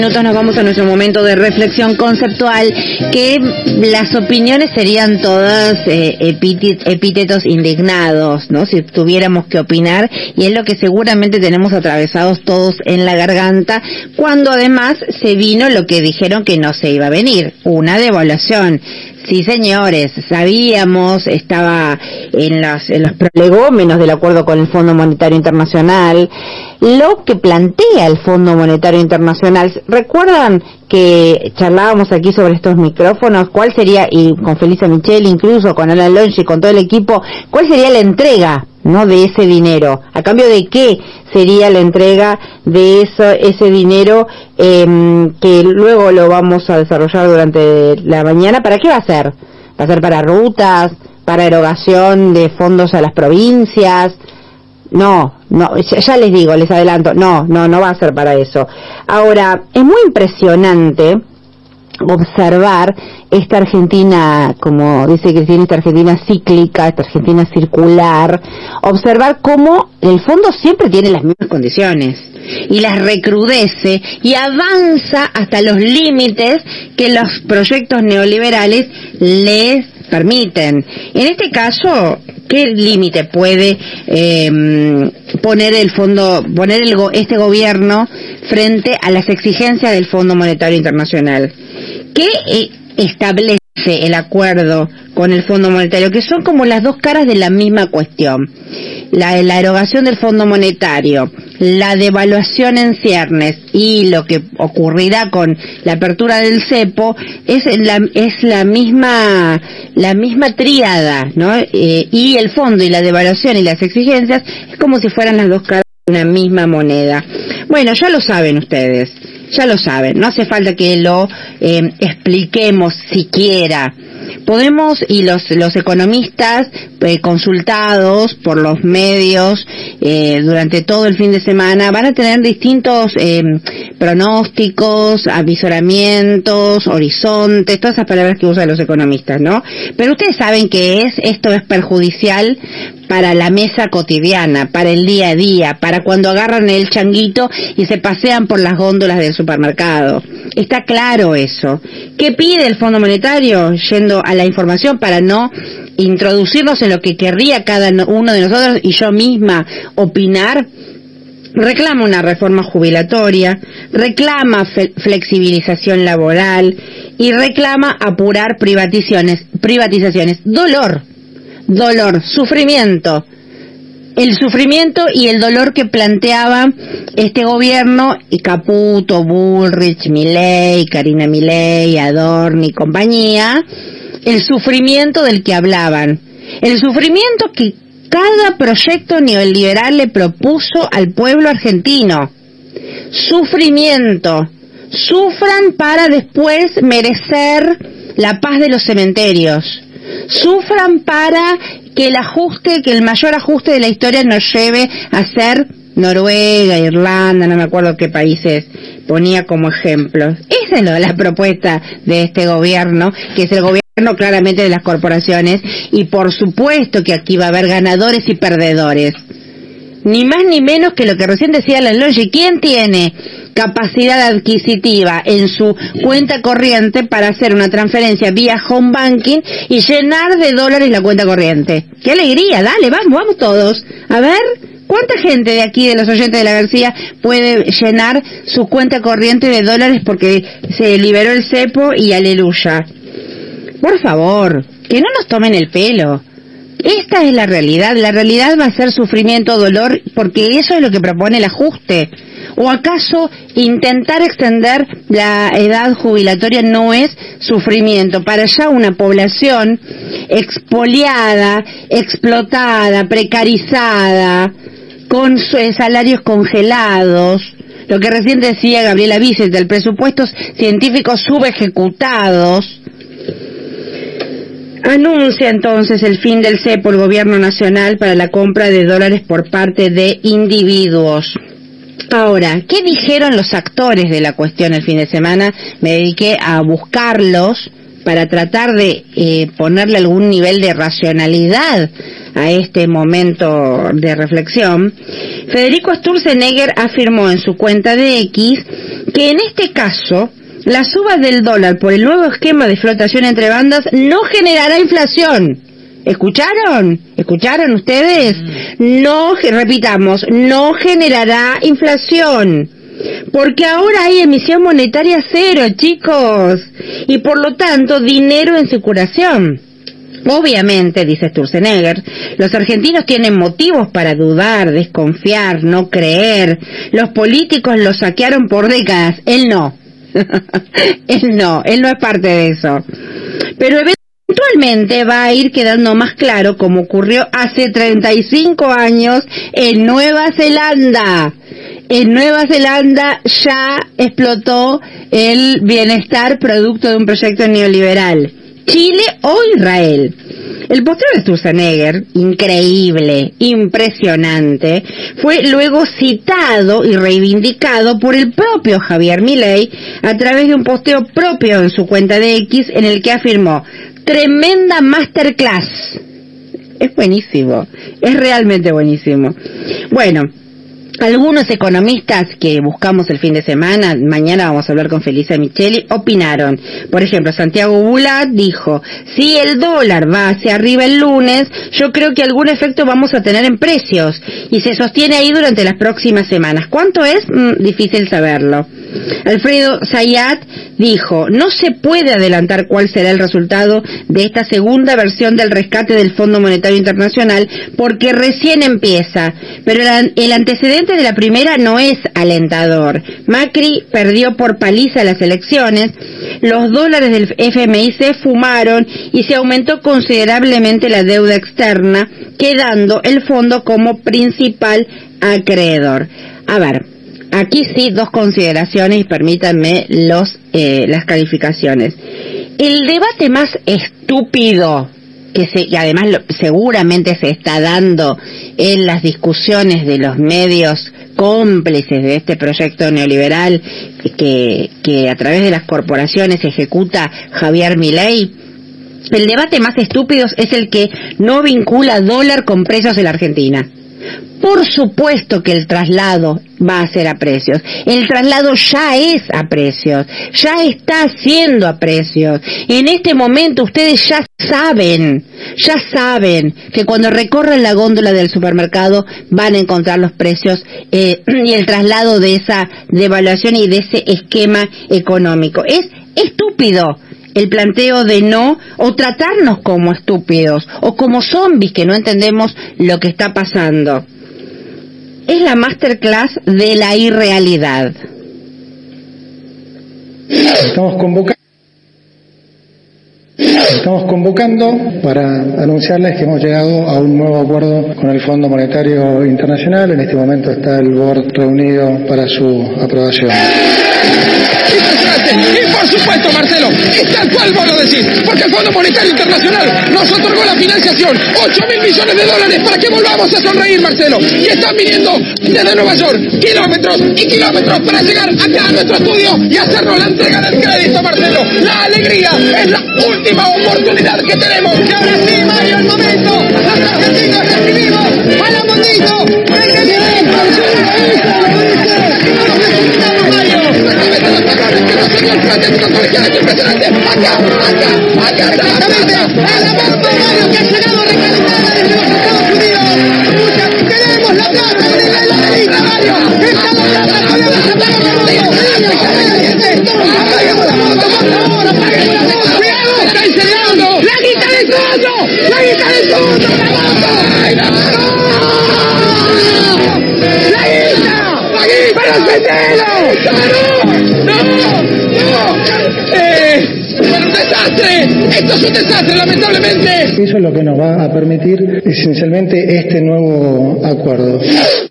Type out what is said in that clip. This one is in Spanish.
Minutos nos vamos a nuestro momento de reflexión conceptual, que las opiniones serían todas epítetos indignados, ¿no? Si tuviéramos que opinar, y es lo que seguramente tenemos atravesados todos en la garganta, cuando además se vino lo que dijeron que no se iba a venir, una devaluación. Sí, señores, sabíamos, estaba en los prolegómenos del acuerdo con el Fondo Monetario Internacional, lo que plantea el Fondo Monetario Internacional. ¿Recuerdan que charlábamos aquí sobre estos micrófonos? ¿Cuál sería, y con Felisa Micheli, incluso con Alan Lonchi, con todo el equipo, cuál sería la entrega, ¿no?, de ese dinero? ¿A cambio de qué sería la entrega de ese dinero que luego lo vamos a desarrollar durante la mañana? ¿Para qué va a ser? ¿Va a ser para rutas, para erogación de fondos a las provincias? No, ya les digo, les adelanto, no va a ser para eso. Ahora, es muy impresionante observar esta Argentina, como dice Cristina, esta Argentina cíclica, esta Argentina circular, observar cómo el fondo siempre tiene las mismas condiciones y las recrudece y avanza hasta los límites que los proyectos neoliberales les permiten. En este caso, ¿qué límite puede poner este gobierno frente a las exigencias del Fondo Monetario Internacional? ¿Qué establece el acuerdo con el Fondo Monetario? Que son como las dos caras de la misma cuestión. La erogación del Fondo Monetario, la devaluación en ciernes y lo que ocurrirá con la apertura del cepo es la misma tríada, ¿no? Y el fondo y la devaluación y las exigencias es como si fueran las dos caras de una misma moneda. Bueno, ya lo saben ustedes. Ya lo saben, no hace falta que lo expliquemos siquiera. Podemos, y los economistas consultados por los medios durante todo el fin de semana van a tener distintos pronósticos, avisoramientos, horizontes, todas esas palabras que usan los economistas, ¿no? Pero ustedes saben que esto es perjudicial para la mesa cotidiana, para el día a día, para cuando agarran el changuito y se pasean por las góndolas del supermercado. Está claro eso. ¿Qué pide el Fondo Monetario? Yendo a la información para no introducirnos en lo que querría cada uno de nosotros y yo misma opinar. Reclama una reforma jubilatoria, reclama flexibilización laboral y reclama apurar privatizaciones. Dolor, sufrimiento. El sufrimiento y el dolor que planteaba este gobierno, y Caputo, Bullrich, Milei, Karina Milei, Adorni y compañía, el sufrimiento del que hablaban. El sufrimiento que cada proyecto neoliberal le propuso al pueblo argentino. Sufrimiento. Sufran para después merecer la paz de los cementerios. Sufran para que el mayor ajuste de la historia nos lleve a ser Noruega, Irlanda, no me acuerdo qué países ponía como ejemplos. Esa es la propuesta de este gobierno, que es el gobierno claramente de las corporaciones, y por supuesto que aquí va a haber ganadores y perdedores. Ni más ni menos que lo que recién decía Alan Lonchi. ¿Quién tiene capacidad adquisitiva en su cuenta corriente para hacer una transferencia vía home banking y llenar de dólares la cuenta corriente? ¡Qué alegría! Dale, vamos todos. A ver, ¿cuánta gente de aquí, de los oyentes de La García, puede llenar su cuenta corriente de dólares porque se liberó el cepo y aleluya? Por favor, que no nos tomen el pelo. Esta es la realidad va a ser sufrimiento, dolor, porque eso es lo que propone el ajuste. ¿O acaso intentar extender la edad jubilatoria no es sufrimiento para ya una población expoliada, explotada, precarizada, con salarios congelados? Lo que recién decía Gabriela Vicente, el presupuestos científicos subejecutados. Anuncia entonces el fin del cepo el gobierno nacional para la compra de dólares por parte de individuos. Ahora, ¿qué dijeron los actores de la cuestión el fin de semana? Me dediqué a buscarlos para tratar de ponerle algún nivel de racionalidad a este momento de reflexión. Federico Sturzenegger afirmó en su cuenta de X que en este caso la suba del dólar por el nuevo esquema de flotación entre bandas no generará inflación. ¿Escucharon? ¿Escucharon ustedes? No, repitamos, no generará inflación. Porque ahora hay emisión monetaria cero, chicos. Y por lo tanto, dinero en circulación. Obviamente, dice Sturzenegger, los argentinos tienen motivos para dudar, desconfiar, no creer. Los políticos los saquearon por décadas. Él no. Él no es parte de eso. Pero eventualmente va a ir quedando más claro como ocurrió hace 35 años en Nueva Zelanda. En Nueva Zelanda ya explotó el bienestar producto de un proyecto neoliberal. Chile o Israel. El posteo de Sturzenegger, increíble, impresionante, fue luego citado y reivindicado por el propio Javier Milei a través de un posteo propio en su cuenta de X en el que afirmó: tremenda masterclass. Es buenísimo, es realmente buenísimo. Bueno, algunos economistas que buscamos el fin de semana, mañana vamos a hablar con Felisa Micheli, opinaron. Por ejemplo, Santiago Bulat dijo: si el dólar va hacia arriba el lunes, yo creo que algún efecto vamos a tener en precios, y se sostiene ahí durante las próximas semanas. ¿Cuánto es? Difícil saberlo. Alfredo Zayat dijo: no se puede adelantar cuál será el resultado de esta segunda versión del rescate del Fondo Monetario Internacional porque recién empieza, pero el antecedente de la primera no es alentador. Macri perdió por paliza las elecciones, los dólares del FMI se fumaron y se aumentó considerablemente la deuda externa, quedando el fondo como principal acreedor. A ver, aquí sí, dos consideraciones y permítanme las calificaciones. El debate más estúpido que además seguramente se está dando en las discusiones de los medios cómplices de este proyecto neoliberal que a través de las corporaciones ejecuta Javier Milei. El debate más estúpido es el que no vincula dólar con precios en la Argentina. Por supuesto que el traslado va a ser a precios. El traslado ya es a precios. Ya está siendo a precios. En este momento ustedes ya saben que cuando recorren la góndola del supermercado van a encontrar los precios y el traslado de esa devaluación y de ese esquema económico. Es estúpido el planteo de no, o tratarnos como estúpidos, o como zombies que no entendemos lo que está pasando. Es la masterclass de la irrealidad. Estamos convocando para anunciarles que hemos llegado a un nuevo acuerdo con el Fondo Monetario Internacional. En este momento está el board reunido para su aprobación. Y por supuesto, Marcelo, es tal cual vos lo decís, porque el Fondo Monetario Internacional nos otorgó la financiación, 8.000 millones de dólares para que volvamos a sonreír, Marcelo. Y están viniendo desde Nueva York, kilómetros y kilómetros para llegar acá a nuestro estudio y hacernos la entrega del crédito, Marcelo. La alegría es la última oportunidad que tenemos. Y ahora sí, Mario, el momento. Los argentinos recibimos a la Mondito. ¡El que viene! ¡Nos necesitamos, Mario! Que no sería el plan colegial, es impresionante. Acá, exactamente. A la bomba, Mario, que ha llegado recalentada desde los Estados Unidos. Queremos la plata de la delita, Mario. Esta la plata, podemos sacar la moto. Apaguemos la moto, por favor, apaguemos la moto. ¡Cuidado! ¡Está incendiando! ¡La guita del fondo! ¡La guita del fondo! ¡La moto! ¡Ay, no! ¡La guita! ¡Pero encendelo! ¡Es un desastre! ¡Esto es un desastre, lamentablemente! Eso es lo que nos va a permitir esencialmente este nuevo acuerdo.